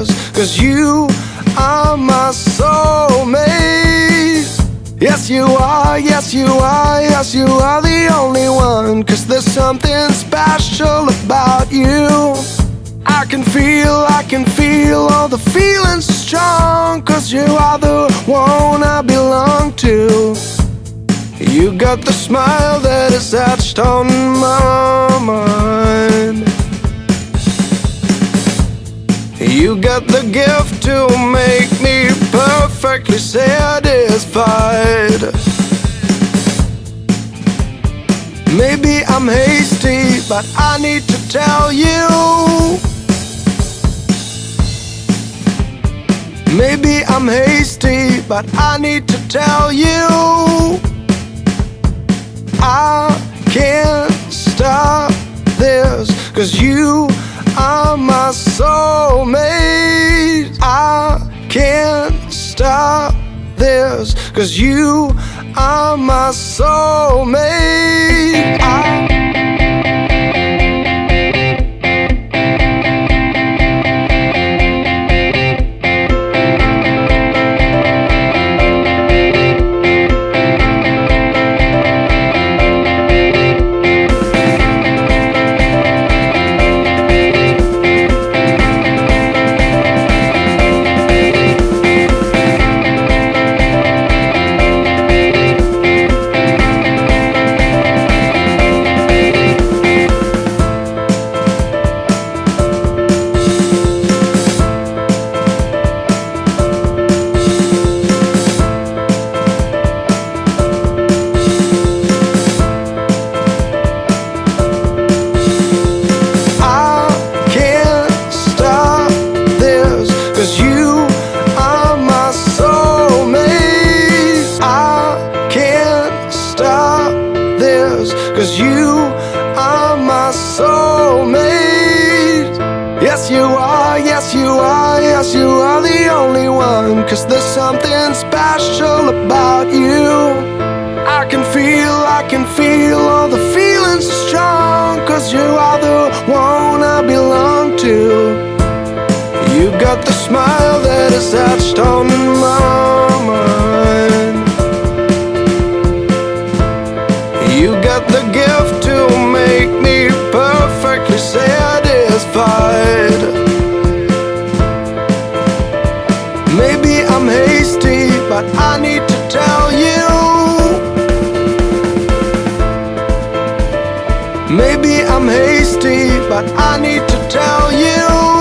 this, 'cause you are my soulmate. Yes you are, yes you are, yes you are the only one, 'cause there's something special about you. I can feel all the feelings strong, 'cause you are the one I belong to. You got the smile that is etched on my mind. You got the gift to make me perfectly satisfied. Maybe I'm hasty, but I need to tell you. Maybe I'm hasty, but I need to tell you. I can't stop this, 'cause you are my soulmate. I can't stop this, 'cause you are my soulmate. Cause you are my soulmate. Yes you are, yes you are, yes you are the only one, 'cause there's something special about you. I can feel all the feelings strong, 'cause you are the one I belong to. You got the smile that is etched on my mind. You got the gift to make me perfectly satisfied. Maybe I'm hasty, but I need to tell you. Maybe I'm hasty, but I need to tell you.